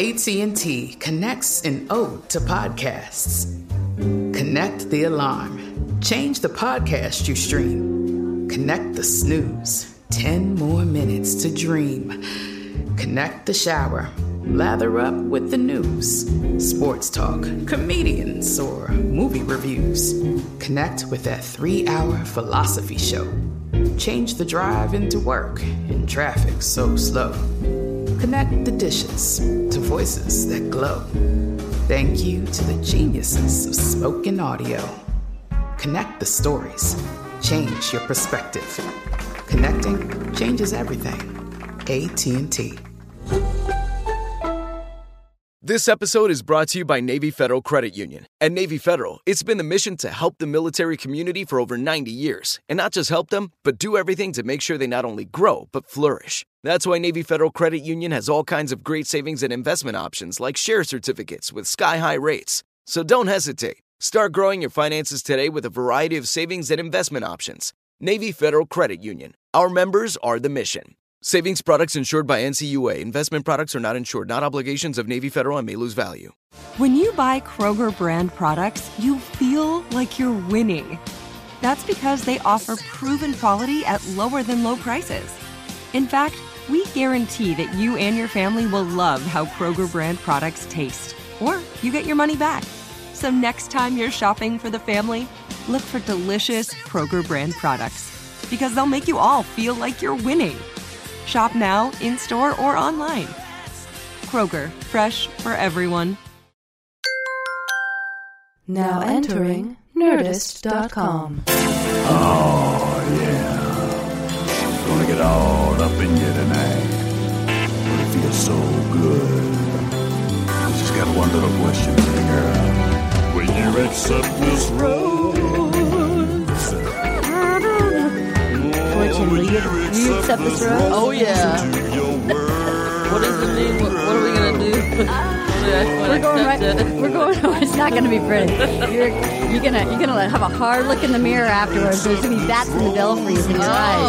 AT&T connects an ode to podcasts. Connect the alarm. Change the podcast you stream. Connect the snooze. 10 more minutes to dream. Connect the shower. Lather up with the news. Sports talk, comedians, or movie reviews. Connect with that 3-hour philosophy show. Change the drive into work in traffic so slow. Connect the dishes to voices that glow. Thank you to the geniuses of spoken audio. Connect the stories. Change your perspective. Connecting changes everything. AT&T. This episode is brought to you by Navy Federal Credit Union. At Navy Federal, it's been the mission to help the military community for over 90 years. And not just help them, but do everything to make sure they not only grow, but flourish. That's why Navy Federal Credit Union has all kinds of great savings and investment options like share certificates with sky-high rates. So don't hesitate. Start growing your finances today with a variety of savings and investment options. Navy Federal Credit Union. Our members are the mission. Savings products insured by NCUA. Investment products are not insured, not obligations of Navy Federal and may lose value. When you buy Kroger brand products, you feel like you're winning. That's because they offer proven quality at lower than low prices. In fact, we guarantee that you and your family will love how Kroger brand products taste, or you get your money back. So next time you're shopping for the family, look for delicious Kroger brand products, because they'll make you all feel like you're winning. Shop now, in-store, or online. Kroger, fresh for everyone. Now entering Nerdist.com. Oh, yeah. Gonna get all up in you tonight. But it feels so good. I just got one little question for you, girl. Will you accept this rose? Fortune, will you accept this rose? Oh, yeah. What does it mean? What are we going to do? We're going. It's not going to be pretty. You're gonna have a hard look in the mirror afterwards. There's gonna be bats in the belfries in your eyes.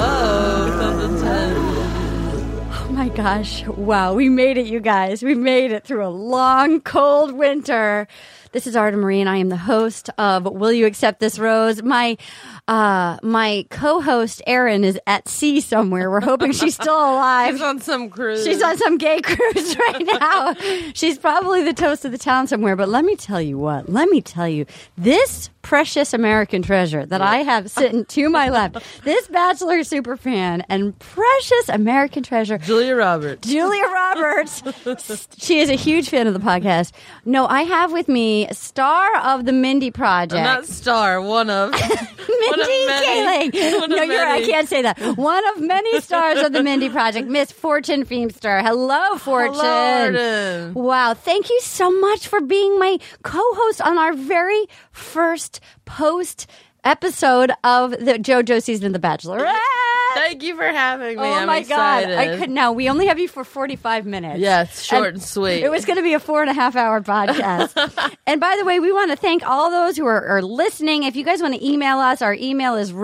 Oh my gosh! Wow, we made it, you guys. We made it through a long, cold winter. This is Arda Marie, and I am the host of Will You Accept This Rose? My co-host, Erin, is at sea somewhere. We're hoping she's still alive. She's on some cruise. She's on some gay cruise right now. She's probably the toast of the town somewhere. But let me tell you what. This precious American treasure that I have sitting to my left, this Bachelor superfan and precious American treasure, Julia Roberts. She is a huge fan of the podcast. No, I have with me star of the Mindy Project. Not star, one of. Mindy Kaling. No, you're right. I can't say that. One of many stars of the Mindy Project, Miss Fortune Feimster. Hello, Fortune. Hello, Arden. Wow. Thank you so much for being my co-host on our very first post episode of the JoJo season of The Bachelorette. Thank you for having me. Oh, my God. I could now. We only have you for 45 minutes. Yes, short and sweet. It was going to be a 4.5-hour podcast. And by the way, we want to thank all those who are listening. If you guys want to email us, our email is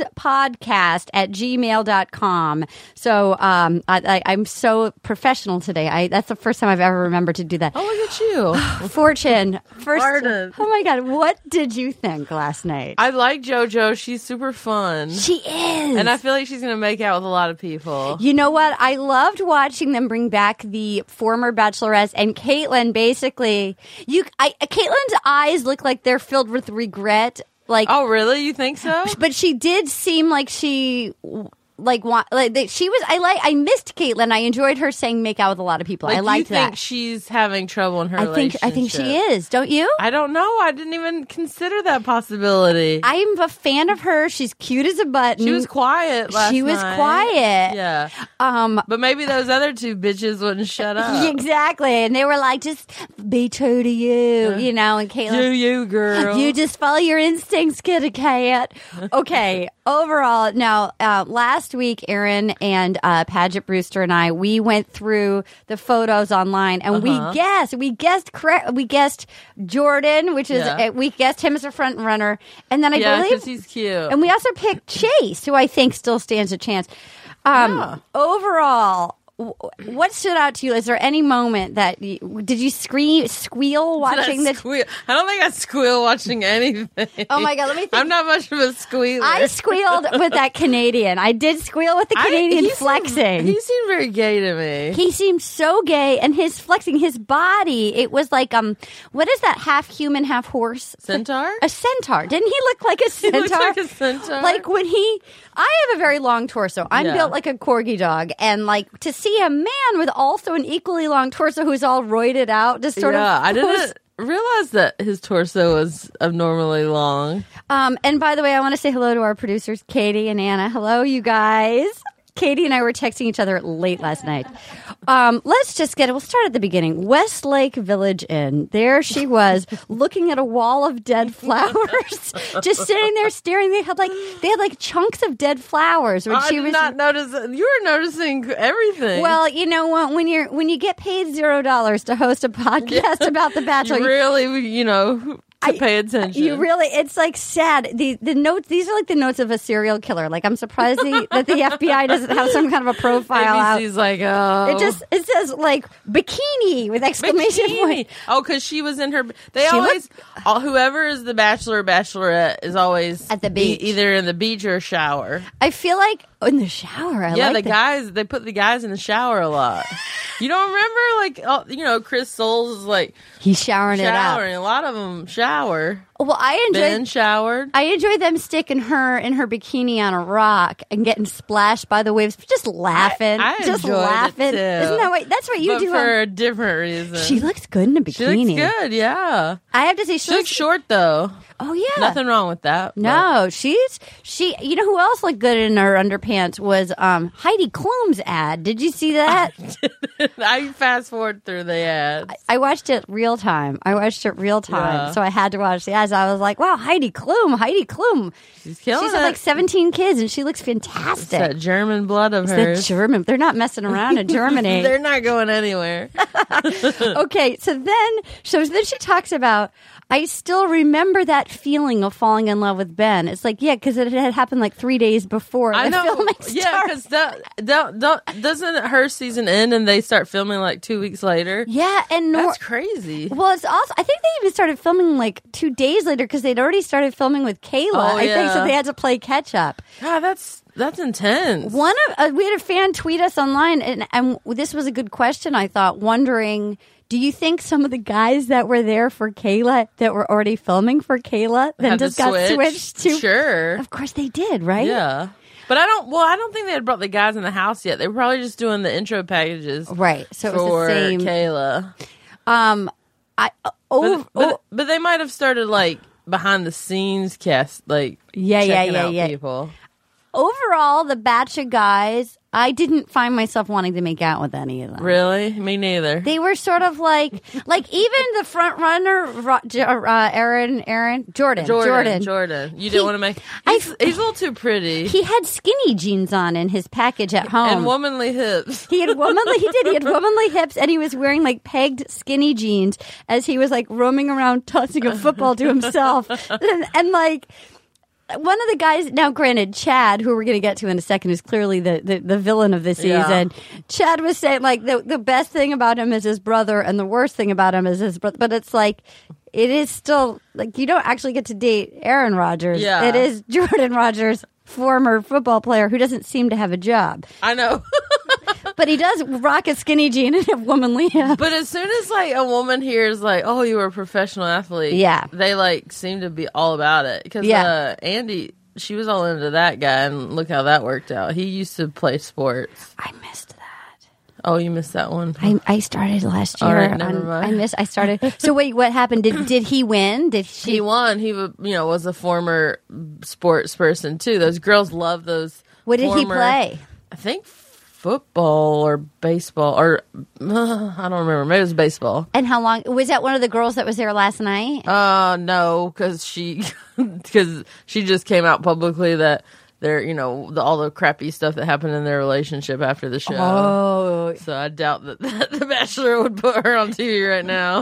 rosepodcast@gmail.com. So I'm so professional today. That's the first time I've ever remembered to do that. Oh, look at you. Fortune. First, Arden. Oh, my God. What did you think last night? I like JoJo. She's super fun. She is. And I feel like she's going to make out with a lot of people. You know what? I loved watching them bring back the former Bachelorettes, and Caitlyn basically, Caitlyn's eyes look like they're filled with regret. Like, oh, really? You think so? But she did seem like she she was. I missed Caitlyn. I enjoyed her saying "make out with a lot of people." I liked that. You think she's having trouble in her relationship? I think she is. Don't you? I don't know. I didn't even consider that possibility. I'm a fan of her. She's cute as a button. She was quiet last night. She was quiet. Yeah. But maybe those other two bitches wouldn't shut up. Exactly. And they were like, just be true to you, you know. And Caitlyn, do you, girl? You just follow your instincts, kitty cat. Okay. Overall, now last week, Erin and Paget Brewster and I, we went through the photos online, and we guessed Jordan, which is we guessed him as a front runner, and then I believe because he's cute, and we also picked Chase, who I think still stands a chance. Overall, what stood out to you? Is there any moment that did you squeal watching the squeal? I don't think I squeal watching anything. Oh my God, let me think. I'm not much of a squealer. I squealed with that Canadian. I did squeal with the Canadian flexing. He seemed very gay to me. He seemed so gay, and his flexing, his body, it was like what is that half human, half horse? Centaur? A centaur. Didn't he look like a centaur? He looked like a centaur. Like when I have a very long torso. I'm built like a corgi dog, and like to see a man with also an equally long torso who's all roided out, just sort of. I didn't realize that his torso was abnormally long. And by the way, I want to say hello to our producers, Katie and Anna. Hello, you guys. Katie and I were texting each other late last night. We'll start at the beginning. Westlake Village Inn. There she was, looking at a wall of dead flowers, just sitting there staring. They had like chunks of dead flowers. I did not notice. You were noticing everything. Well, you know what? When you get paid $0 to host a podcast about The Bachelor, you really, to pay attention. It's like sad. The notes, these are like the notes of a serial killer. Like, I'm surprised that the FBI doesn't have some kind of a profile out. ABC's like, oh. It says like bikini with exclamation point. Oh, because she was in her, whoever is the bachelor or bachelorette is always at the beach. Either in the beach or shower. I feel like in the shower. Guys, they put the guys in the shower a lot. You don't remember, Chris Soules is like, he's showering it out. A lot of them shower. Well, Ben showered. I enjoy them sticking her in her bikini on a rock and getting splashed by the waves, just laughing. I just enjoyed laughing. it too. Isn't that what? That's what you do for a different reason. She looks good in a bikini. She looks good, yeah. I have to say, she looks short though. Oh yeah, nothing wrong with that. No, she. You know who else looked good in her underpants was Heidi Klum's ad. Did you see that? I fast forward through the ads. I watched it real time. Yeah. So I had to watch the ads. I was like, wow, Heidi Klum. She's killing it. She's had like 17 kids, and she looks fantastic. It's that German blood of hers. They're not messing around in Germany. They're not going anywhere. Okay, so then she talks about, I still remember that feeling of falling in love with Ben. It's like, yeah, because it had happened like 3 days before the filming started. Yeah, because doesn't her season end and they start filming like 2 weeks later? Yeah, and that's crazy. Well, it's also, I think they even started filming like 2 days later because they'd already started filming with Kayla. I think so. They had to play catch up. God, that's intense. We had a fan tweet us online, and this was a good question. I thought, wondering, do you think some of the guys that were there for Kayla, that were already filming for Kayla, then just got switched to? Sure, of course they did, right? Yeah. But I don't think they had brought the guys in the house yet. They were probably just doing the intro packages, right? So it was the same Kayla. But they might have started like behind the scenes cast, like checking out people. Overall, the batch of guys, I didn't find myself wanting to make out with any of them. Really? Me neither. They were sort of like even the front runner, Jordan. You didn't want to make. He's a little too pretty. He had skinny jeans on in his package at home and womanly hips. He had womanly hips, and he was wearing like pegged skinny jeans as he was like roaming around tossing a football to himself, and like. One of the guys, now granted, Chad, who we're going to get to in a second, is clearly the villain of this season. Yeah. Chad was saying, like, the best thing about him is his brother, and the worst thing about him is his brother. But it's like, it is still, like, you don't actually get to date Aaron Rodgers. Yeah. It is Jordan Rodgers, former football player who doesn't seem to have a job. I know. But he does rock a skinny jean and have womanly hips. But as soon as like a woman hears like, oh, you were a professional athlete, they like seem to be all about it. Because Andy, she was all into that guy, and look how that worked out. He used to play sports. I missed that. Oh, you missed that one. I started last year. All right, never mind. I started. So wait, what happened? Did he win? He won. He was a former sports person too. Those girls love those. What did he play? I think football or baseball, or I don't remember. Maybe it was baseball. And how long was that? One of the girls that was there last night? No, because she just came out publicly that their, all the crappy stuff that happened in their relationship after the show. Oh. So I doubt that The Bachelor would put her on TV right now.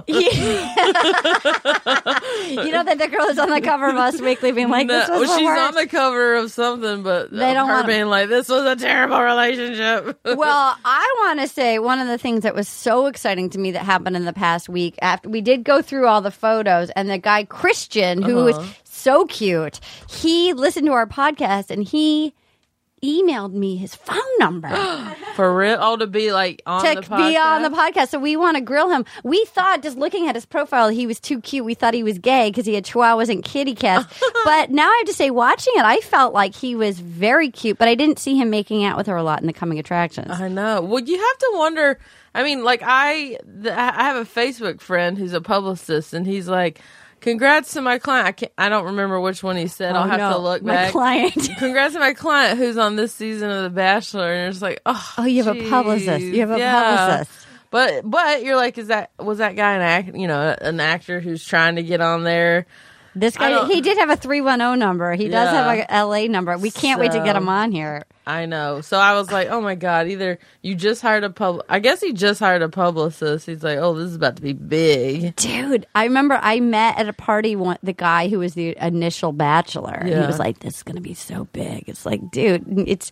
That the girl is on the cover of Us Weekly being like, this was the she's worst. on the cover of something, but they don't her being like, this was a terrible relationship. Well, I want to say one of the things that was so exciting to me that happened in the past week, after we did go through all the photos, and the guy Christian, who was so cute, he listened to our podcast and he emailed me his phone number. For real? Oh, to be like on the podcast? To be on the podcast. So we want to grill him. We thought, just looking at his profile, he was too cute. We thought he was gay because he had chihuahuas and kitty cats. But now I have to say, watching it, I felt like he was very cute, but I didn't see him making out with her a lot in the coming attractions. I know. Well, you have to wonder. I mean, like I have a Facebook friend who's a publicist, and he's like, congrats to my client. I don't remember which one he said. I'll have to look back. My client. Congrats to my client who's on this season of The Bachelor. And it's like, you have a publicist. You have a publicist. But you're like, was that guy an actor who's trying to get on there? This guy, he did have a 310 number. He does have a LA number. We can't wait to get him on here. I know. So I was like, oh my God, either you just hired I guess he just hired a publicist. He's like, oh, this is about to be big. Dude, I remember I met at a party the guy who was the initial Bachelor. Yeah. And he was like, this is going to be so big. It's like, dude, it's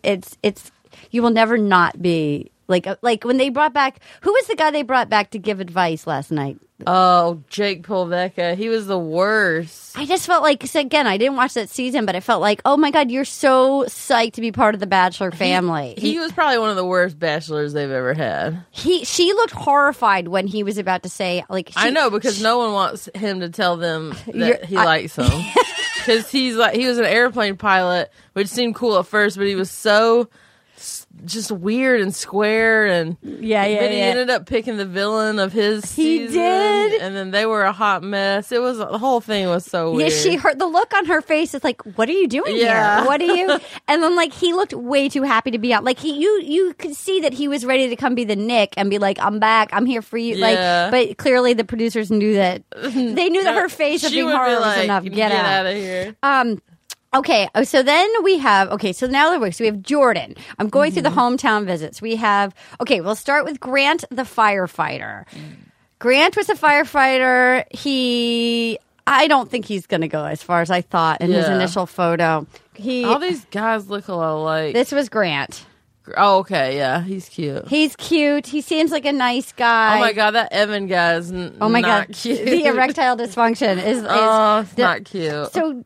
you will never not be like when they brought back, who was the guy they brought back to give advice last night? Oh, Jake Pulvecka. He was the worst. I just felt like, so again, I didn't watch that season, but I felt like, oh my God, you're so psyched to be part of the Bachelor family. He was probably one of the worst bachelors they've ever had. She looked horrified when he was about to say, like, I know, because no one wants him to tell them that he likes them. Because he was an airplane pilot, which seemed cool at first, but he was so just weird and square, and but he ended up picking the villain of his season. He did, and then they were a hot mess. The whole thing was so weird. Yeah, the look on her face is like, what are you doing here? What are you? And then like he looked way too happy to be out. Like you could see that he was ready to come be the Nick and be like, I'm back, I'm here for you. Yeah. Like, but clearly the producers knew that they knew that her face of being horrible was enough. Get out of here. Okay, so then we have, so now the week. So we have Jordan. I'm going through the hometown visits. We have, we'll start with Grant the firefighter. Grant was a firefighter. I don't think he's going to go as far as I thought in his initial photo. All these guys look a lot alike. This was Grant. Oh, okay, yeah, he's cute. He seems like a nice guy. Oh my God, that Evan guy is not cute. The erectile dysfunction is not cute. So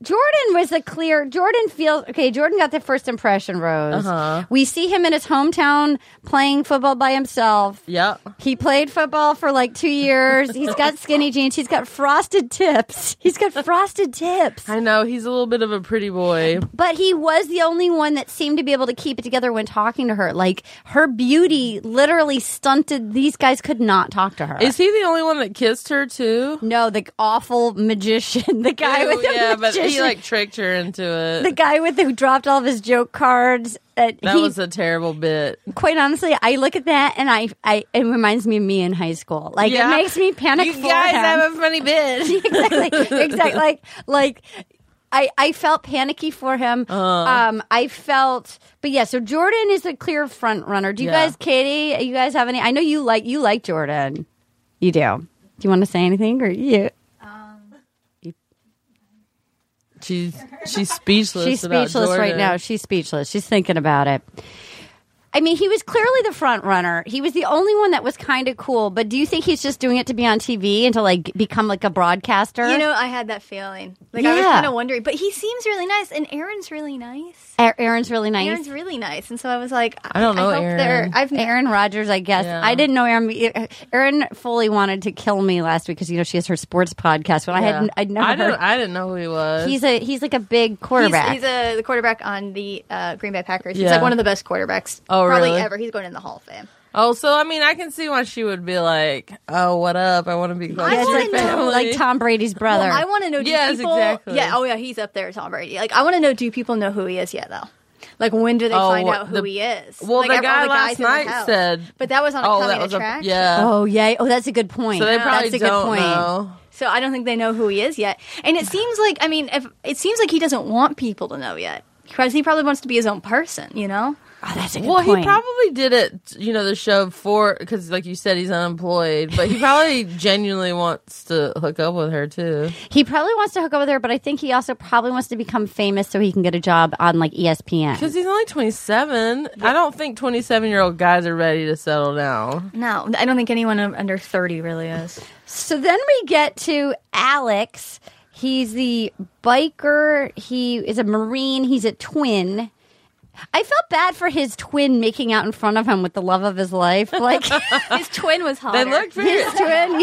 Jordan got the first impression rose. We see him in his hometown playing football by himself. Yep. He played football for like 2 years. He's got skinny jeans. He's got frosted tips. I know, he's a little bit of a pretty boy. But he was the only one that seemed to be able to keep it together when talking to her. Like, her beauty literally stunted. These guys could not talk to her. Is he the only one that kissed her too? No, the awful magician, the guy with the magician. But he like tricked her into it. The guy who dropped all of his joke cards. That was a terrible bit. Quite honestly, I look at that and it reminds me of me in high school. Like, it makes me panic for him. You guys have a funny bit. Exactly. Like I felt panicky for him. So Jordan is a clear front runner. Do you guys, Katie, you guys have any? I know you like Jordan. You do. Do you want to say anything, or you? She's speechless. She's speechless right now. She's speechless. She's thinking about it. I mean, he was clearly the front runner. He was the only one that was kind of cool. But do you think he's just doing it to be on TV and to like become like a broadcaster? I had that feeling. Like, I was kind of wondering. But he seems really nice, and Aaron's really nice. Aaron's really nice. Aaron's really nice, and so I was like, I don't know Aaron. Aaron Rodgers, I guess. Yeah. I didn't know Aaron. Aaron fully wanted to kill me last week because she has her sports podcast. But I didn't know who he was. He's like a big quarterback. He's the quarterback on the Green Bay Packers. He's like one of the best quarterbacks. Probably really? Ever. He's going in the Hall of Fame. Oh, so I mean, I can see why she would be like, "Oh, what up? I want to be close to your family." Like Tom Brady's brother. Well, I want to know. Exactly. Yeah. Oh, yeah. He's up there, Tom Brady. Like, I want to know. Do people know who he is yet, though? Like, when do they find out who he is? Well, like, the guy last night said, but that was on a coming attraction. Oh, yeah. Oh, that's a good point. So they probably that's a don't good point. know. So I don't think they know who he is yet. And it seems like, he doesn't want people to know yet. Because he probably wants to be his own person, you know? Oh, that's a good point. He probably did it, the show because, like you said, he's unemployed. But he probably genuinely wants to hook up with her, too. He probably wants to hook up with her, but I think he also probably wants to become famous so he can get a job on, like, ESPN. Because he's only 27. Yeah. I don't think 27-year-old guys are ready to settle down. No, I don't think anyone under 30 really is. So then we get to Alex. He's the biker. He is a Marine. He's a twin. I felt bad for his twin making out in front of him with the love of his life. Like his twin was hotter. They looked very... His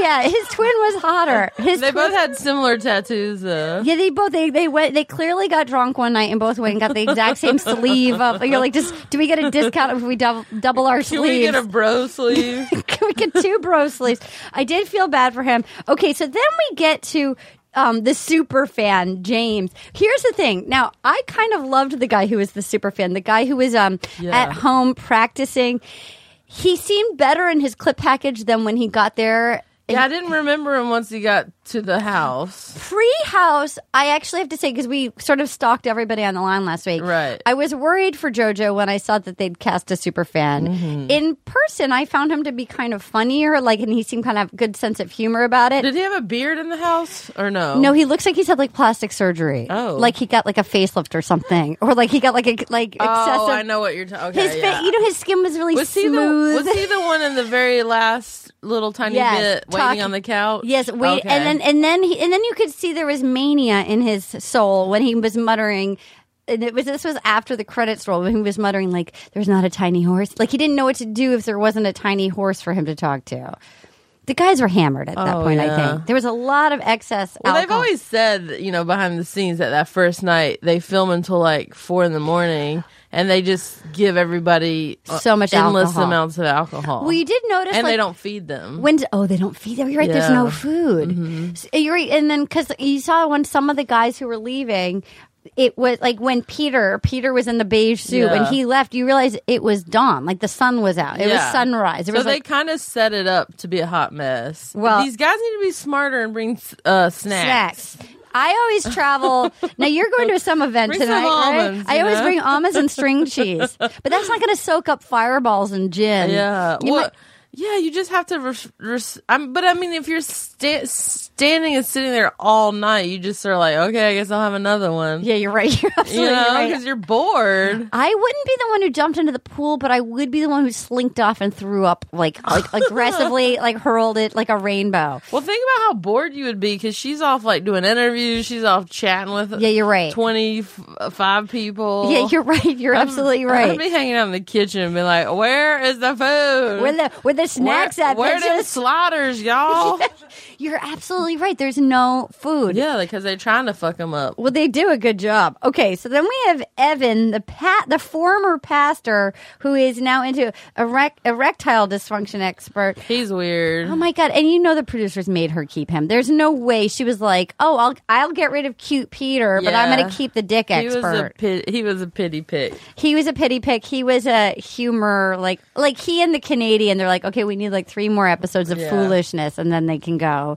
twin was hotter. They both had similar tattoos. Yeah, they clearly got drunk one night and both went and got the exact same sleeve up. You're like, do we get a discount if we double our sleeves? Can we get a bro sleeve? Can we get 2 bro sleeves? I did feel bad for him. Okay, so then we get to the super fan, James. Here's the thing. Now, I kind of loved the guy who was the super fan, the guy who was at home practicing. He seemed better in his clip package than when he got there. Yeah, I didn't remember him once he got to the house. Pre-house, I actually have to say, because we sort of stalked everybody on the line last week. Right. I was worried for JoJo when I saw that they'd cast a super fan. Mm-hmm. In person, I found him to be kind of funnier, and he seemed kind of have a good sense of humor about it. Did he have a beard in the house, or no? No, he looks like he's had, like, plastic surgery. Oh. Like he got, like, a facelift or something. Or, like, he got, excessive... Oh, I know what you're talking about. Okay, his skin was really smooth. Was he the one in the very last little tiny bit waiting on the couch? Yes, wait, okay. and then you could see there was mania in his soul when he was muttering. And this was after the credits roll when he was muttering like, "There's not a tiny horse." Like he didn't know what to do if there wasn't a tiny horse for him to talk to. The guys were hammered at that point. Yeah. I think there was a lot of excess. Well, alcohol. they've always said, behind the scenes that first night they film until like 4 a.m. and they just give everybody so much endless amounts of alcohol. Well, you did notice, and they don't feed them. They don't feed them. You're right. Yeah. There's no food. Mm-hmm. You're right. And then because you saw when some of the guys who were leaving. It was like when Peter was in the beige suit when he left, you realize it was dawn, like the sun was out. It was sunrise. So they kind of set it up to be a hot mess. Well, these guys need to be smarter and bring snacks. I always travel. Now you're going to some event bring tonight, some almonds, right? I always bring almonds and string cheese, but that's not going to soak up fireballs and gin. Yeah. Yeah, you just have to. But I mean, if you're standing and sitting there all night, you just are like, okay, I guess I'll have another one. Yeah, you're right. You're absolutely right. Because you're bored. I wouldn't be the one who jumped into the pool, but I would be the one who slinked off and threw up, like aggressively, like hurled it like a rainbow. Well, think about how bored you would be because she's off like doing interviews. She's off chatting with. Yeah, you're right. 25 people. Yeah, you're right. You're absolutely right. I'd be hanging out in the kitchen and be like, "Where is the food? Where the snacks at? Where are the sliders, y'all?" You're absolutely right. There's no food. Yeah, because they're trying to fuck them up. Well, they do a good job. Okay, so then we have Evan, the former pastor, who is now into erectile dysfunction expert. He's weird. Oh my god! And the producers made her keep him. There's no way she was like, "Oh, I'll get rid of cute Peter, but I'm going to keep the dick expert." He was a pity pick. He was a pity pick. He was a humor like he and the Canadian. They're like, okay, we need like 3 more episodes of foolishness, and then they can go.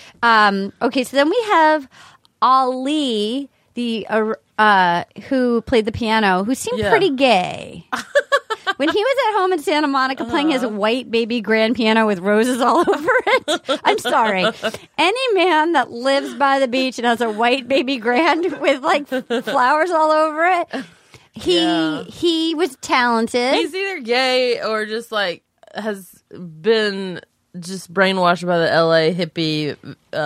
Okay, so then we have Ali, the who played the piano, who seemed pretty gay. When he was at home in Santa Monica playing his white baby grand piano with roses all over it. I'm sorry. Any man that lives by the beach and has a white baby grand with like flowers all over it, he was talented. He's either gay or just like has been just brainwashed by the LA hippie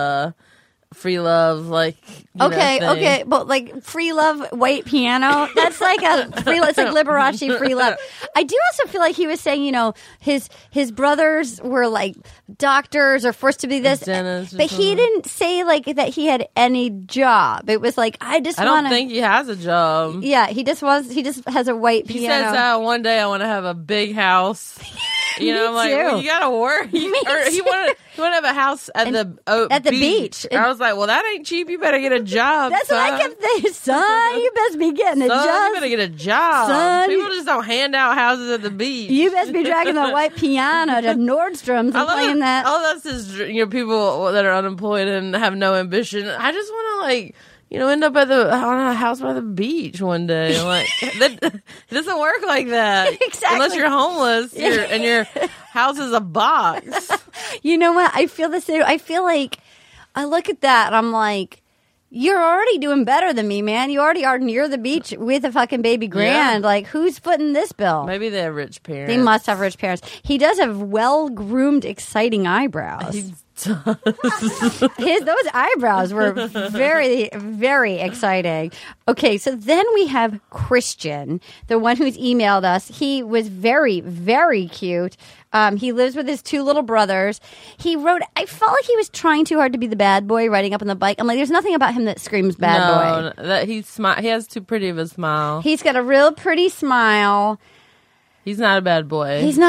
free love, like okay, but like free love white piano, that's like a free. It's like Liberace free love. I do also feel like he was saying, his brothers were like doctors or forced to be this, but he didn't say like that he had any job. It was like I don't think he has a job. Yeah, he just has a white piano. He says one day I want to have a big house. I'm like, well, you gotta work. He wanted to have a house at the beach. I was like, well, that ain't cheap. You better get a job. That's what I kept thinking. Son, you best be getting a job. You better get a job. Son, people just don't hand out houses at the beach. You best be dragging the white piano to Nordstrom's and playing that. All that's is people that are unemployed and have no ambition. I just want to end up on a house by the beach one day. Like that doesn't work like that. Exactly. Unless you're homeless and your house is a box. You know what? I feel the same. I feel like I look at that and I'm like, you're already doing better than me, man. You already are near the beach with a fucking baby grand. Yeah. Like, who's footing this bill? Maybe they have rich parents. They must have rich parents. He does have well-groomed, exciting eyebrows. He does. Those eyebrows were very, very exciting. Okay, so then we have Christian, the one who's emailed us. He was very, very cute. He lives with his 2 little brothers. He wrote, I felt like he was trying too hard to be the bad boy riding up on the bike. I'm like, there's nothing about him that screams bad boy. No, he has too pretty of a smile. He's got a real pretty smile. He's not a bad boy. He was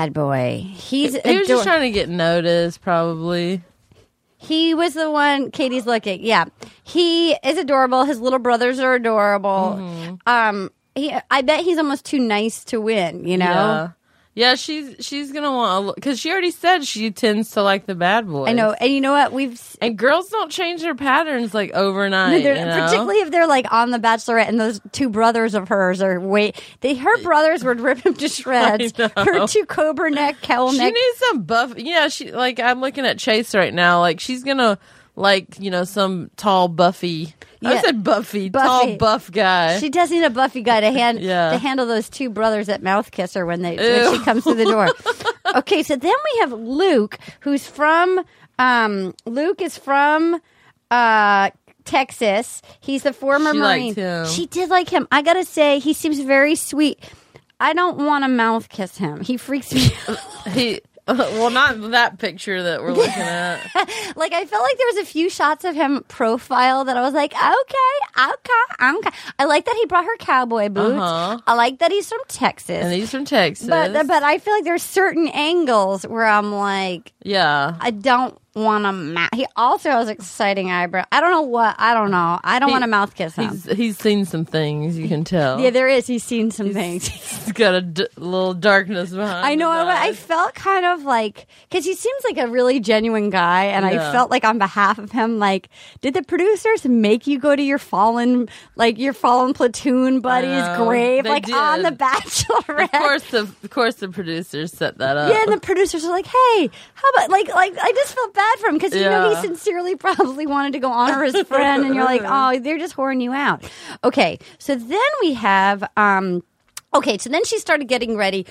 just trying to get noticed, probably. He was the one Katie's looking. Yeah. He is adorable. His little brothers are adorable. Mm-hmm. I bet he's almost too nice to win, you know? Yeah. Yeah, she's gonna want because she already said she tends to like the bad boys. I know, and you know what? And girls don't change their patterns like overnight. No, particularly if they're like on The Bachelorette, and those 2 brothers of hers are her brothers would rip him to shreds. Her 2 cobra neck, cowl neck. She needs some buff. Yeah, I'm looking at Chase right now. Like she's gonna some tall Buffy. Yeah. I said Buffy, tall buff guy. She does need a Buffy guy to handle those 2 brothers that mouth kiss her when she comes through the door. Okay, so then we have Luke, who's from Luke is from Texas. He's the former Marine. Liked him. She did like him. I gotta say, he seems very sweet. I don't want to mouth kiss him. He freaks me out. Well, not that picture that we're looking at. Like, I felt like there was a few shots of him profile that I was like, okay. I like that he brought her cowboy boots. Uh-huh. I like that he's from Texas. And he's from Texas. But I feel like there's certain angles where I'm like, yeah, I don't want to he also has exciting eyebrows. I don't know. I don't want to mouth kiss him. He's seen some things, you can tell. Yeah, there is. He's seen some things. He's got a little darkness behind. I know. I felt kind of like, because he seems like a really genuine guy, and I felt like on behalf of him, like, did the producers make you go to your fallen platoon buddy's grave, like, on The Bachelorette? Of course, the producers set that up. Yeah, and the producers are like, hey, how about like I just felt bad for him because he sincerely probably wanted to go honor his friend, and you're like, oh, they're just whoring you out. Okay, so then we have so then she started getting ready.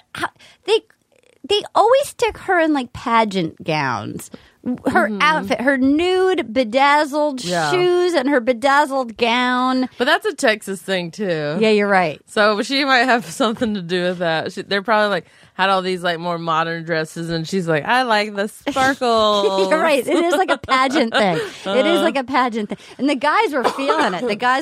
They always stick her in like pageant gowns. Her outfit, her nude bedazzled shoes, and her bedazzled gown. But that's a Texas thing too. Yeah, you're right. So she might have something to do with that. They're probably like had all these like more modern dresses, and she's like, I like the sparkle. You're right. It is like a pageant thing. It is like a pageant thing. And the guys were feeling it. The guys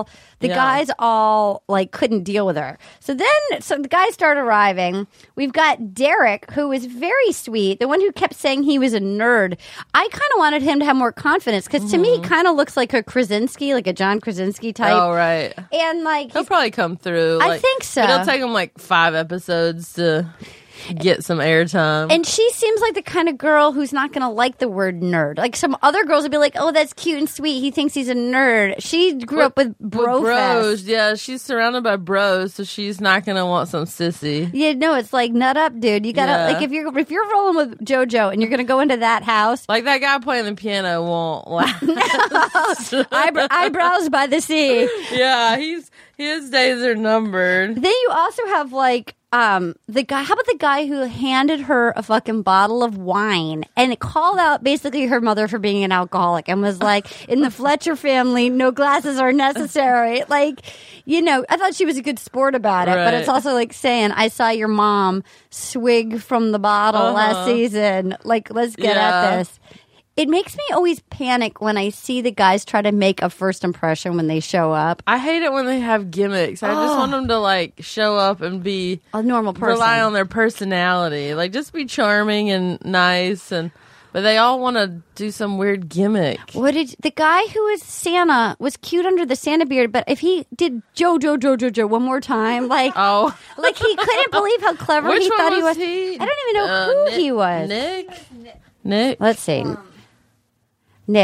all like couldn't deal with her. So the guys start arriving. We've got Derek, who is very sweet, the one who kept saying he was a nerd. I kind of wanted him to have more confidence because to me, he kind of looks like a Krasinski, like a John Krasinski type. Oh, right. And like he'll probably come through. I think so. It'll take him like 5 episodes to get some airtime. And she seems like the kind of girl who's not going to like the word nerd. Like some other girls would be like, oh, that's cute and sweet. He thinks he's a nerd. She grew up with bros. Yeah, she's surrounded by bros, so she's not going to want some sissy. Yeah, no, it's like, nut up, dude. You got to, like, if you're rolling with JoJo and you're going to go into that house. Like that guy playing the piano won't laugh. Eyebrows by the sea. Yeah, his days are numbered. Then you also have like, the guy, how about the guy who handed her a fucking bottle of wine and called out basically her mother for being an alcoholic and was like, in the Fletcher family, no glasses are necessary. Like, you know, I thought she was a good sport about it, but it's also like saying, I saw your mom swig from the bottle last season. Like, let's get at this. It makes me always panic when I see the guys try to make a first impression when they show up. I hate it when they have gimmicks. I just want them to like show up and be a normal person. Rely on their personality. Like just be charming and nice, but they all want to do some weird gimmick. The guy who was Santa was cute under the Santa beard, but if he did Joe one more time, like like he couldn't believe how clever he thought he was. I don't even know who he was. Nick. Let's see. Nick.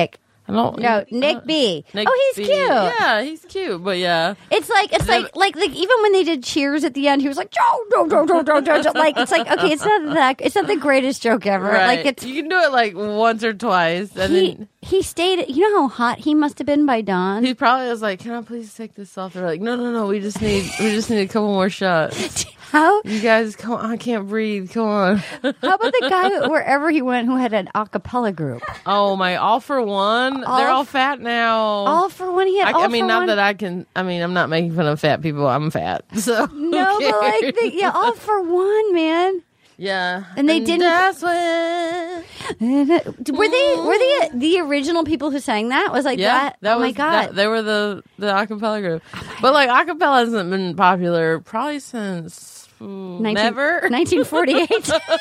No, Nick B. Nick he's B. cute. Yeah, he's cute, but yeah. It's like even when they did Cheers at the end, he was like, Joe. Like, it's like, okay, it's not the greatest joke ever. Right. Like, you can do it like once or twice. And he stayed, you know how hot he must have been by dawn? He probably was like, can I please take this off? They're like, no, we just need a couple more shots. How? You guys, come on, I can't breathe. Come on. How about the guy wherever he went who had an a cappella group? Oh my! All for One. They're all fat now. All for One. He had. I'm not making fun of fat people. I'm fat. So no, but like All for One, man. Yeah, and they didn't. That's when were they the original people who sang that? Was like that? Oh my god, they were the acapella group. But like acapella hasn't been popular probably since. Never 1948.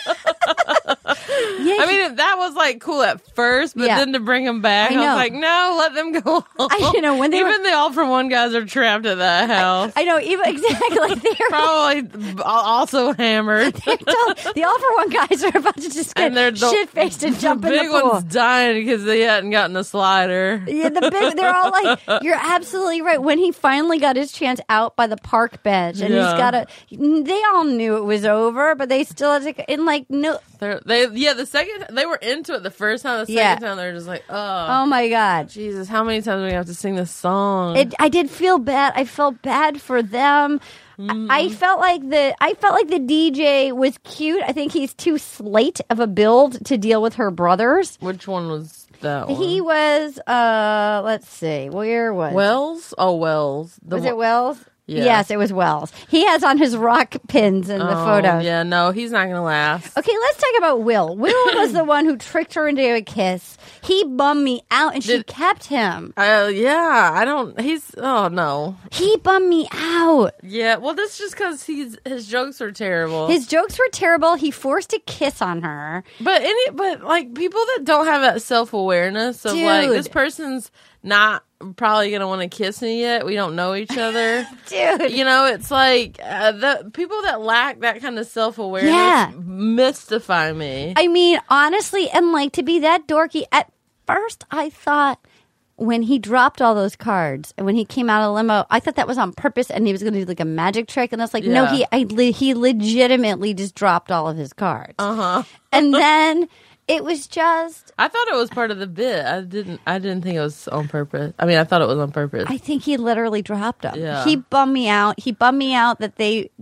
I mean, that was like cool at first, but then to bring them back, I was like, no, let them go home. When the All for One guys are trapped at that house. I know, even exactly. Like they're probably also hammered. The All for One guys are about to just get shit faced and jump in the pool. The big one's dying because they hadn't gotten a slider. Yeah, they're all like, you're absolutely right. When he finally got his chance out by the park bench, and they all knew it was over, but they still had to. And like no, the second they were into it the first time. The second time they were just like, oh my god, Jesus, how many times do we have to sing this song? I did feel bad. I felt bad for them. I felt like the DJ was cute. I think he's too slight of a build to deal with her brothers. Which one was that one? He was. Let's see. Where was Wells? Oh, Wells. Was it Wells? Yeah. Yes, it was Wells. He has on his rock pins in the photos. Yeah, no, he's not going to last. Okay, let's talk about Will. Will was the one who tricked her into a kiss. He bummed me out, and she kept him. No. He bummed me out. Yeah, well, that's just because his jokes are terrible. His jokes were terrible. He forced a kiss on her. But like, people that don't have that self-awareness of, like, this person's not probably gonna want to kiss me yet. We don't know each other, dude. You know, it's like the people that lack that kind of self-awareness mystify me. I mean, honestly, and like to be that dorky. At first, I thought when he dropped all those cards and when he came out of limo, I thought that was on purpose and he was going to do like a magic trick. And I was like, no, he legitimately just dropped all of his cards. And then. It was just. I thought it was part of the bit. I didn't think it was on purpose. I mean, I thought it was on purpose. I think he literally dropped them. Yeah. He bummed me out. He bummed me out that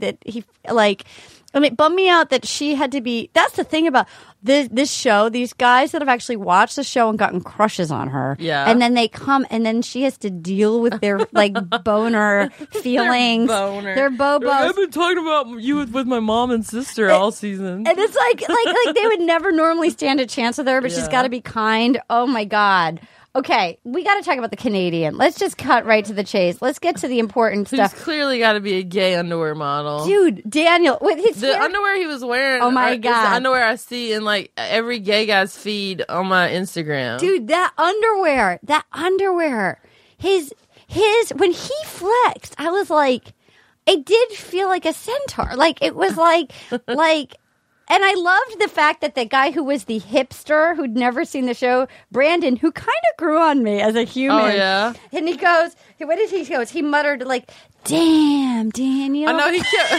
bummed me out that she had to be. That's the thing about this show. These guys that have actually watched the show and gotten crushes on her. Yeah. And then they come and then she has to deal with their like boner feelings. Their bobos. I've been talking about you with my mom and sister all season. And it's like they would never normally stand a chance with her, but she's got to be kind. Oh my God. Okay, we got to talk about the Canadian. Let's just cut right to the chase. Let's get to the important stuff. He's clearly got to be a gay underwear model. Dude, Daniel. With the underwear he was wearing. Oh, my God. Is the underwear I see in, like, every gay guy's feed on my Instagram. Dude, that underwear. His when he flexed, I was like, it did feel like a centaur. Like, it was like... And I loved the fact that the guy who was the hipster who'd never seen the show, Brandon, who kind of grew on me as a human. Oh, yeah? And he goes, what did he go? He muttered, like, damn, Daniel. I know he kept...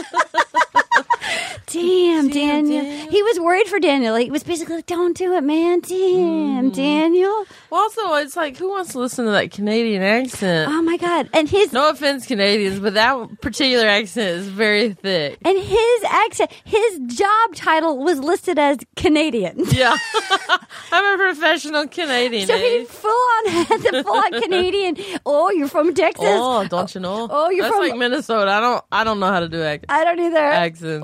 Damn, Daniel. He was worried for Daniel. He was basically like, don't do it, man. Damn, Daniel. Well, also, it's like, who wants to listen to that Canadian accent? Oh, my God. And no offense, Canadians, but that particular accent is very thick. And his accent, his job title was listed as Canadian. Yeah. I'm a professional Canadian. So he had the full-on Canadian. Oh, you're from Texas. Oh, don't you know? Oh, you're That's from... like Minnesota. I don't know how to do accents. I don't either. Accents.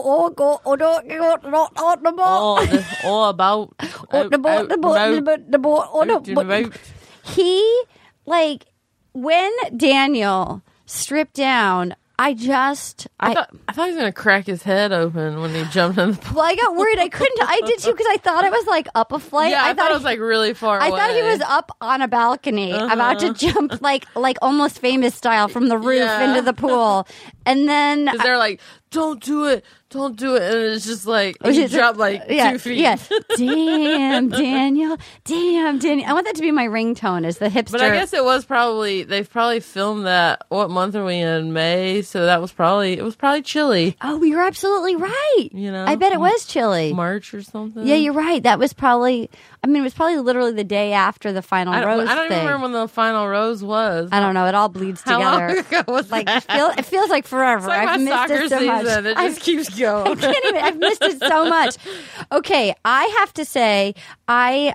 He, like, when Daniel stripped down, I thought he was going to crack his head open when he jumped in the pool. Well, I got worried. I did too, because I thought it was like up a flight. Yeah, I thought it was like really far away. I thought he was up on a balcony about to jump like Almost Famous style from the roof into the pool. And then... Because they're like, don't do it. don't do it. And it's just like, he dropped like 2 feet. Yeah. Damn, Daniel. Damn, Daniel. I want that to be my ringtone as the hipster. But I guess they've probably filmed that. What month are we in? May. So it was probably chilly. Oh, you're absolutely right. You know, I bet it was chilly. March or something. Yeah, you're right. That was probably, it was probably literally the day after the final rose I don't even remember when the final rose was. I don't know. It all bleeds together. How long ago was that? It feels like forever. It's like I've missed it so much. It just keeps going. I can't even. I've missed it so much. Okay, I have to say, wait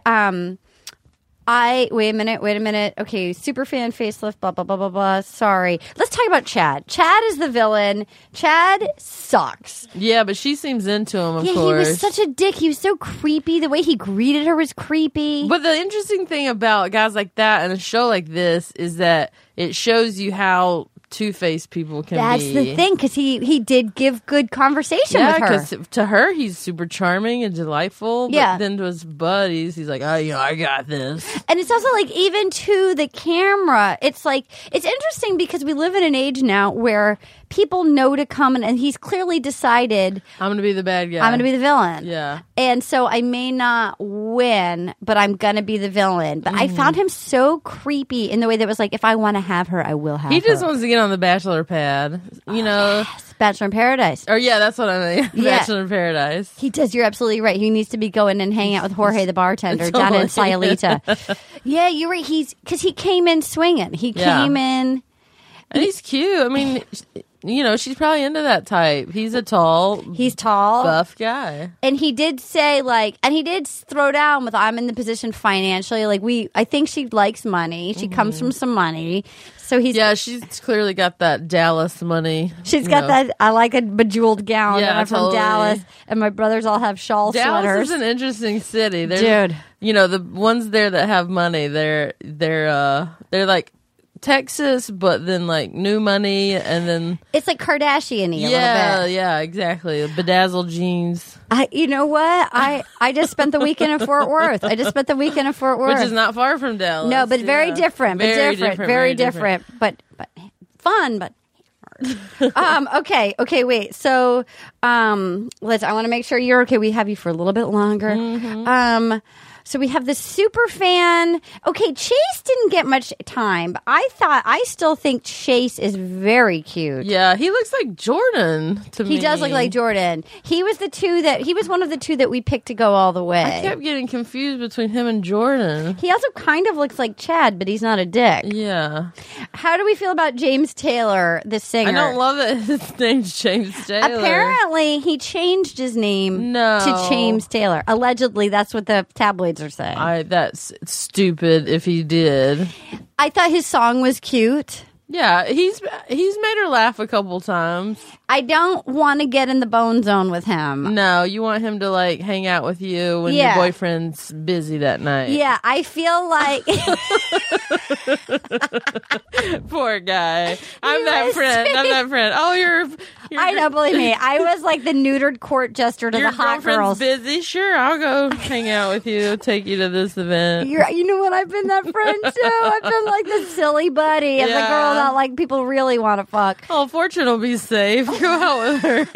a minute. Okay, superfan facelift, blah blah blah blah blah. Sorry. Let's talk about Chad. Chad is the villain. Chad sucks. Yeah, but she seems into him, of course. Yeah, he was such a dick. He was so creepy. The way he greeted her was creepy. But the interesting thing about guys like that and a show like this is that it shows you how two-faced people can be. That's the thing, because he did give good conversation with her. Yeah, because to her, he's super charming and delightful. But then to his buddies, he's like, I got this. And it's also like, even to the camera, it's like, it's interesting because we live in an age now where people know to come and he's clearly decided, I'm going to be the bad guy. I'm going to be the villain. Yeah. And so I may not win, but I'm going to be the villain. But I found him so creepy in the way that was like, if I want to have her, I will have her. He just wants to get on the bachelor pad, you know. Yes. Bachelor in Paradise. Or yeah, that's what I mean. Yeah. Bachelor in Paradise. He does. You're absolutely right. He needs to be going and hanging out with Jorge the bartender, John and Sayulita. Yeah, you're right. Because he came in swinging. He came in. And he's cute. I mean, you know, she's probably into that type. He's tall, buff guy. And he did say, and he did throw down with, I'm in the position financially. I think she likes money. She comes from some money. So she's clearly got that Dallas money. She's got that, I like a bejeweled gown. Yeah, I'm from Dallas. And my brothers all have shawl Dallas sweaters. Dallas is an interesting city. Dude. You know, the ones there that have money, they're like Texas, but then like new money, and then it's like Kardashian-y a little bit. Yeah, exactly. Bedazzled jeans. You know what? I just spent the weekend in Fort Worth. Which is not far from Dallas. No, but very different. Very different. But fun, but okay, wait. So, Liz, I want to make sure you're okay. We have you for a little bit longer. So we have the super fan. Okay, Chase didn't get much time, but I still think Chase is very cute. Yeah, he looks like Jordan to me. He does look like Jordan. He was one of the two that we picked to go all the way. I kept getting confused between him and Jordan. He also kind of looks like Chad, but he's not a dick. Yeah. How do we feel about James Taylor, the singer? I don't love that his name's James Taylor. Apparently, he changed his name to James Taylor. Allegedly, that's what the tabloids are saying. That's stupid if he did. I thought his song was cute. Yeah, he's made her laugh a couple times. I don't want to get in the bone zone with him. No, you want him to like hang out with you when your boyfriend's busy that night. Yeah, I feel like poor guy. I'm that friend. Oh, you're I know, believe me. I was like the neutered court jester to the hot girls. Busy? Sure, I'll go hang out with you, take you to this event. You know what? I've been that friend too. I've been like the silly buddy and the girl that like people really want to fuck. Oh, Fortune will be safe. Go out with her.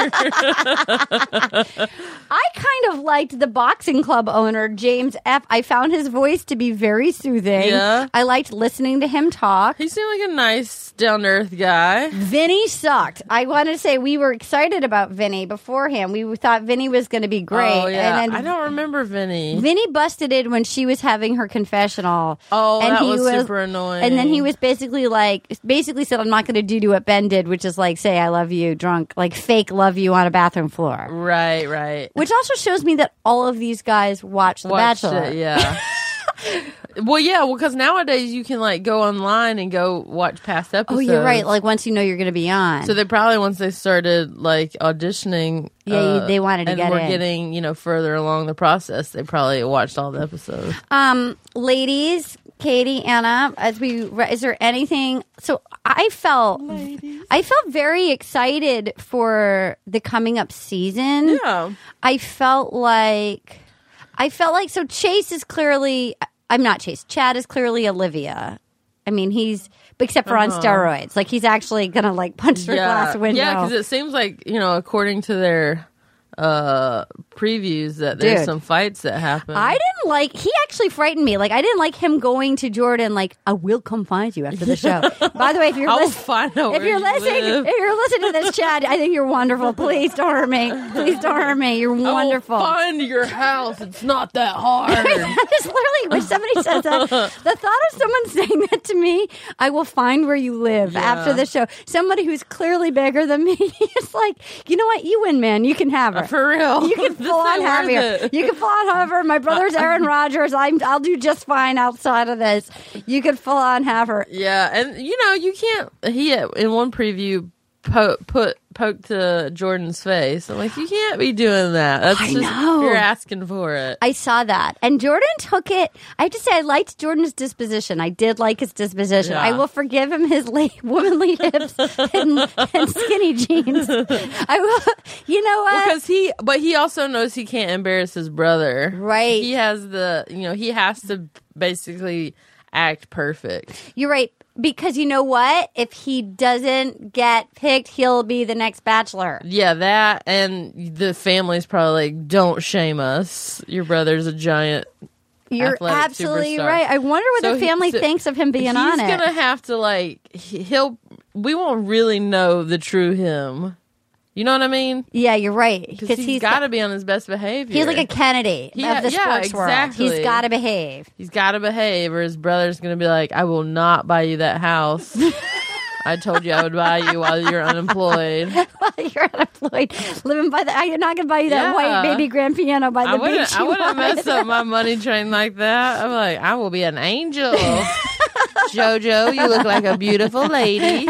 I kind of liked the boxing club owner, James F. I found his voice to be very soothing. Yeah. I liked listening to him talk. He seemed like a nice, down-to-earth guy. Vinny sucked. I want to say we were excited about Vinny beforehand. We thought Vinny was going to be great. Oh, yeah. And then I don't remember Vinny. Vinny busted in when she was having her confessional. Oh, and that was super annoying. And then he was basically said, I'm not going to do what Ben did, which is like say I love you drunk, like fake love you on a bathroom floor. Right. Which also shows me that all of these guys watch The Bachelor. Yeah. Well, because nowadays you can like go online and go watch past episodes. Oh, you're right. Like once you know you're going to be on. So they probably once they started like auditioning, they wanted to get in. And we're getting further along the process. They probably watched all the episodes. Ladies, Katie, Anna, is there anything? So I felt very excited for the coming up season. Yeah, I felt like so Chase is clearly. I'm not Chase. Chad is clearly Olivia. I mean, except for on steroids. Like he's actually gonna like punch through a glass window. Yeah, because it seems like according to their previews that there's some fights that happen. I didn't like. He actually frightened me. Like I didn't like him going to Jordan. Like I will come find you after the show. By the way, if you're listening to this, Chad, I think you're wonderful. Please don't hurt me. Please don't hurt me. You're wonderful. I will find your house. It's not that hard. That is literally when somebody says that. The thought of someone saying that to me, I will find where you live after the show. Somebody who's clearly bigger than me is like, you know what? You win, man. You can have her. For real. You can full on have her. You can full on have her. My brother's Aaron Rodgers. I'll do just fine outside of this. You can full on have her. Yeah, and you can't. He in one preview poked to Jordan's face. I'm like, you can't be doing that. That's I know. You're asking for it. I saw that. And Jordan took it. I have to say, I liked Jordan's disposition. I did like his disposition. Yeah. I will forgive him his womanly hips and skinny jeans. I will. You know what? But he also knows he can't embarrass his brother. Right. He has he has to basically act perfect. You're right. Because you know what? If he doesn't get picked, he'll be the next Bachelor. Yeah, that and the family's probably like, don't shame us. Your brother's a giant You're absolutely superstar. right. I wonder what the family thinks of him being on it. He's going to have to we won't really know the true him. You know what I mean? Yeah, you're right. Because he's got to be on his best behavior. He's like a Kennedy of the sports world. He's got to behave. He's got to behave, or his brother's going to be like, I will not buy you that house. I told you I would buy you while you're unemployed. While you're unemployed. Living by you're not going to buy you that white baby grand piano by the beach. I wouldn't mess up my money train like that. I'm like, I will be an angel. JoJo, you look like a beautiful lady.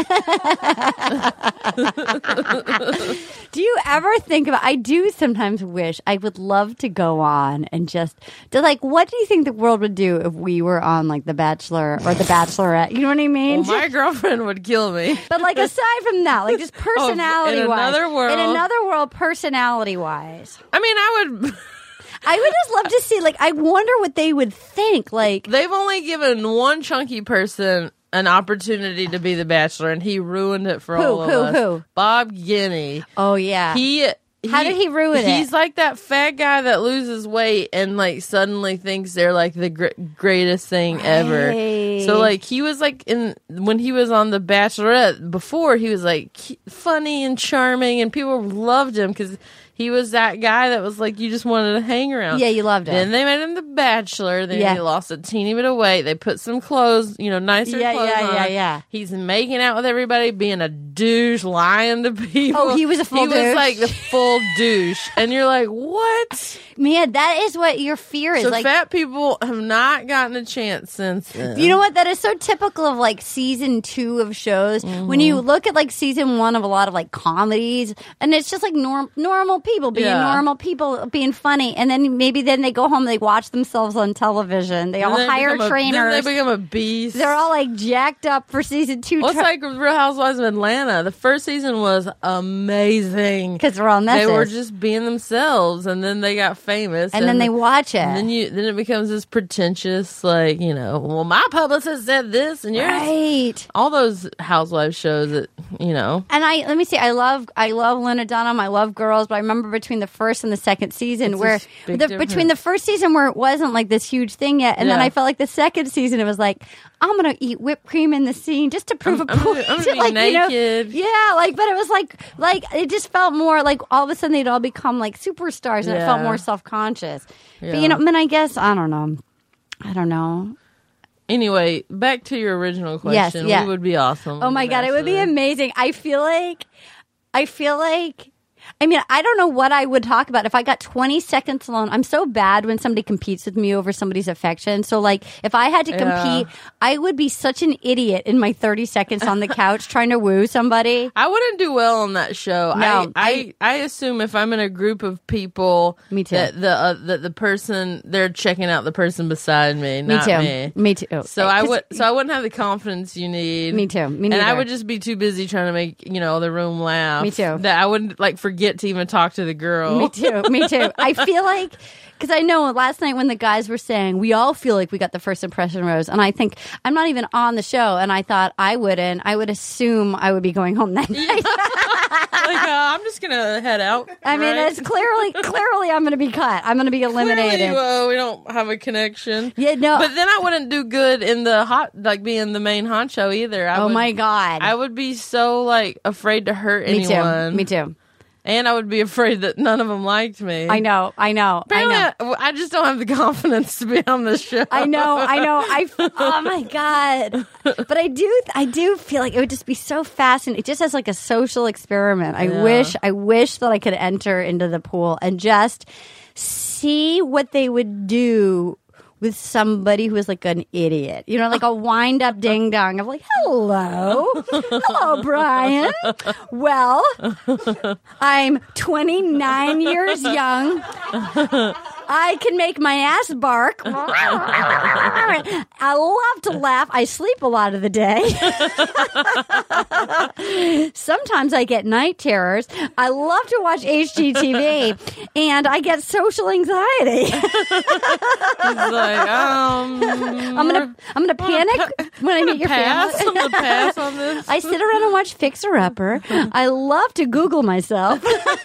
Do you ever think about, I do sometimes wish I would love to go on and what do you think the world would do if we were on like The Bachelor or The Bachelorette? You know what I mean? Well, my girlfriend would kill me. But like aside from that, like just personality-wise. In another world, personality-wise. I mean, I would just love to see, like, I wonder what they would think. Like, they've only given one chunky person an opportunity to be the Bachelor, and he ruined it for all of us. Who? Bob Guiney. Oh, yeah. How did he ruin it? He's like that fat guy that loses weight and like suddenly thinks they're like the greatest thing ever. So like he was like when he was on The Bachelorette before, he was like funny and charming, and people loved him because he was that guy that was like you just wanted to hang around. Yeah, you loved him. Then they made him The Bachelor. Then he lost a teeny bit of weight. They put some clothes, nicer clothes on. Yeah. He's making out with everybody, being a douche, lying to people. Oh, he was a full douche? He was like the full douche. And you're like, what? Man, that is what your fear is. So like, fat people have not gotten a chance since then. You know what? That is so typical of like season 2 of shows. Mm-hmm. When you look at like season 1 of a lot of like comedies, and it's just like normal people being normal people being funny, and then they go home, they watch themselves on television, they all hire trainers, then they become a beast. They're all like jacked up for season 2. Well, it's like Real Housewives of Atlanta. The first season was amazing because they're all messes. They were just being themselves, and then they got famous, and then they watch it, and then it becomes this pretentious, like well, my publicist said this, and yours, right? All those housewives shows that And let me see, I love Lena Dunham, I love Girls, but I remember between the first and the second season between the first season where it wasn't like this huge thing yet, and then I felt like the second season it was like, I'm gonna eat whipped cream in the scene just to prove a point. I'm gonna be naked. But it was like it just felt more like all of a sudden they'd all become like superstars, and it felt more self-conscious. But I guess I don't know. Anyway, back to your original question. We would be awesome. Oh my God, it would be amazing. I feel like I don't know what I would talk about if I got 20 seconds alone. I'm so bad when somebody competes with me over somebody's affection. So, like, if I had to compete, I would be such an idiot in my 30 seconds on the couch trying to woo somebody. I wouldn't do well on that show. No, I assume if I'm in a group of people, me too, that the person, they're checking out the person beside me, not me. Me too. So I wouldn't have the confidence you need. Me too. Me neither. And I would just be too busy trying to make the room laugh. Me too. That I wouldn't forget to even talk to the girl. Me too. I feel like, because I know last night when the guys were saying we all feel like we got the first impression rose, and I think I'm not even on the show, and I thought I would assume I would be going home that night. I'm just gonna head out. I mean, it's clearly I'm gonna be cut. I'm gonna be eliminated. Clearly, we don't have a connection. Yeah, no. But then I wouldn't do good in the being the main honcho either. My God. I would be so afraid to hurt anyone. Me too. And I would be afraid that none of them liked me. I know. Apparently, I just don't have the confidence to be on this show. I know. Oh my God. But I do feel like it would just be so fascinating. It just as a social experiment. I wish that I could enter into the pool and just see what they would do with somebody who is an idiot, a wind up ding dong of hello, Brian. Well, I'm 29 years young. I can make my ass bark. I love to laugh. I sleep a lot of the day. Sometimes I get night terrors. I love to watch HGTV, and I get social anxiety. I'm gonna panic when I meet your family. I'm gonna pass on this. I sit around and watch Fixer Upper. I love to Google myself.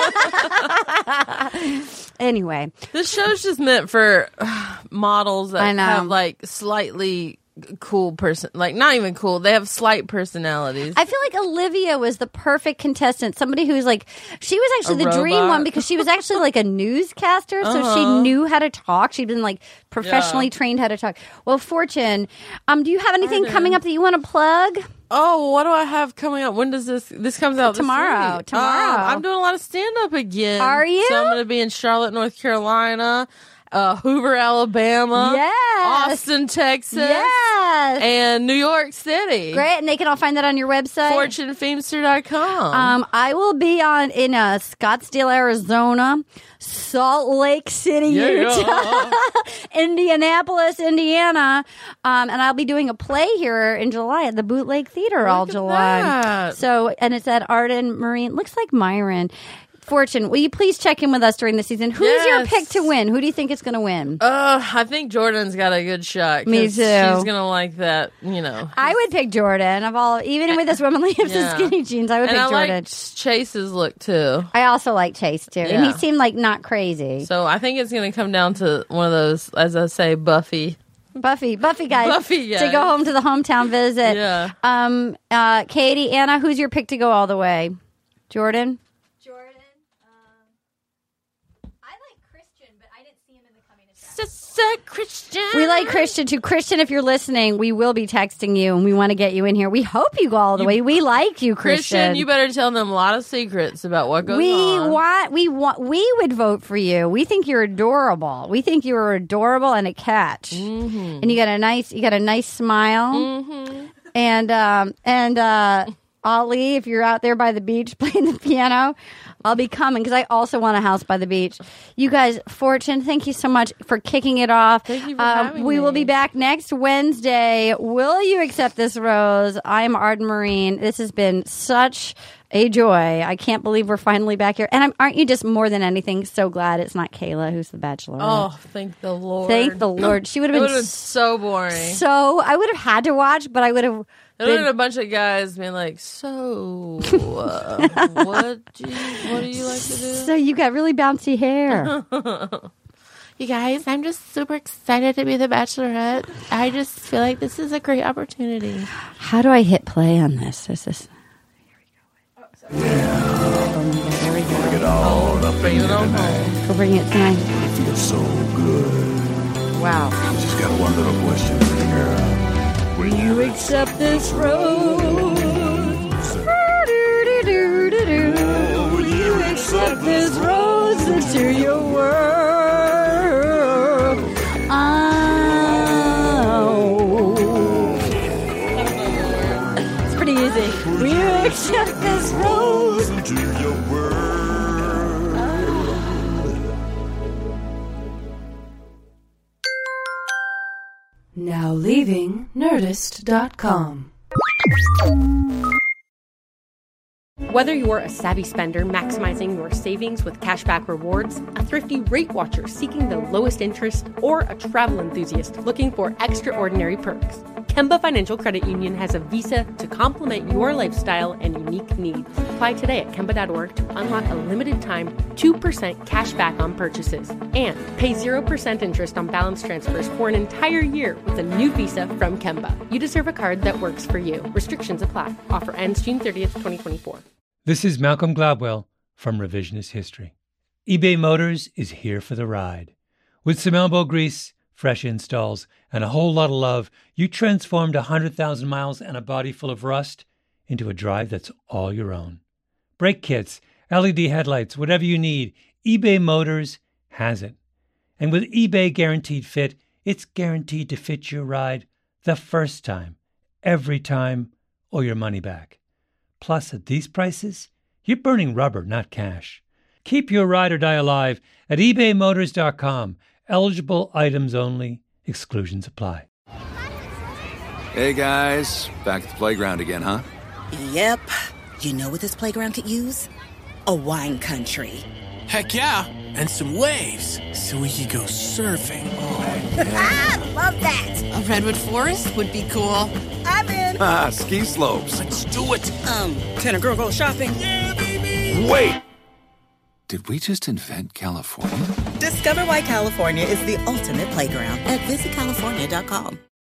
Anyway, this show's just meant for models that have slightly cool not even cool. They have slight personalities. I feel like Olivia was the perfect contestant. Somebody who's she was actually the dream one because she was actually a newscaster, so she knew how to talk. She'd been professionally trained how to talk. Well, Fortune, do you have anything coming up that you want to plug? Oh, what do I have coming up? When does this comes out? Tomorrow. This week? I'm doing a lot of stand-up again. Are you? So I'm going to be in Charlotte, North Carolina, Hoover, Alabama, Austin, Texas, and New York City. Great, and they can all find that on your website, FortuneFeemster.com. I will be in Scottsdale, Arizona, Salt Lake City, Utah, Indianapolis, Indiana, and I'll be doing a play here in July at the Bootleg Theater all July. That. So, and it's at Arden Marine. Looks like Myron. Fortune, will you please check in with us during the season? Who's your pick to win? Who do you think is going to win? I think Jordan's got a good shot. Me too. She's going to like that, I would pick Jordan. Even with his womanly hips and skinny jeans, I would pick Jordan. I like Chase's look too. I also like Chase too. And he seemed not crazy. So I think it's going to come down to one of those, as I say, Buffy guys. To go home to the hometown visit. Yeah. Katie, Anna, who's your pick to go all the way? Jordan? Christian. We like Christian too. Christian, if you're listening, we will be texting you and we want to get you in here. We hope you go all the way. We like you, Christian. You better tell them a lot of secrets about what goes on. We would vote for you. We think you're adorable. We think you are adorable and a catch. Mm-hmm. And you got a nice smile. Mm-hmm. And Ollie, if you're out there by the beach playing the piano, I'll be coming because I also want a house by the beach. You guys, Fortune, thank you so much for kicking it off. Thank you for having me. We will be back next Wednesday. Will you accept this rose? I'm Arden Marine. This has been such a joy. I can't believe we're finally back here. And aren't you just more than anything so glad it's not Kayla who's the bachelorette? Oh, thank the Lord. Thank the Lord. She would have been so boring. So I would have had to watch, but I would have... There would have been a bunch of guys being like, so, what do you like to do? So you got really bouncy hair. You guys, I'm just super excited to be the Bachelorette. I just feel like this is a great opportunity. How do I hit play on this? Here we go. There we go. Get all up in tonight. Go bring it tonight. It feels so good. Wow. Just got one little question for you, girl. Will you accept this rose? Will you accept this rose into your world? Oh. It's pretty easy. Will you accept this rose into your world? Now leaving Nerdist.com. Whether you're a savvy spender maximizing your savings with cashback rewards, a thrifty rate watcher seeking the lowest interest, or a travel enthusiast looking for extraordinary perks, Kemba Financial Credit Union has a visa to complement your lifestyle and unique needs. Apply today at Kemba.org to unlock a limited-time 2% cash back on purchases and pay 0% interest on balance transfers for an entire year with a new visa from Kemba. You deserve a card that works for you. Restrictions apply. Offer ends June 30th, 2024. This is Malcolm Gladwell from Revisionist History. eBay Motors is here for the ride. With some elbow grease, fresh installs, and a whole lot of love, you transformed 100,000 miles and a body full of rust into a drive that's all your own. Brake kits, LED headlights, whatever you need, eBay Motors has it. And with eBay Guaranteed Fit, it's guaranteed to fit your ride the first time, every time, or your money back. Plus, at these prices, you're burning rubber, not cash. Keep your ride or die alive at ebaymotors.com. Eligible items only. Exclusions apply. Hey, guys. Back at the playground again, huh? Yep. You know what this playground could use? A wine country. Heck yeah. And some waves so we could go surfing. Oh, yeah. Love that. A redwood forest would be cool. I'm in. Ski slopes. Let's do it. Can a girl go shopping? Yeah, baby. Wait. Did we just invent California? Discover why California is the ultimate playground at visitcalifornia.com.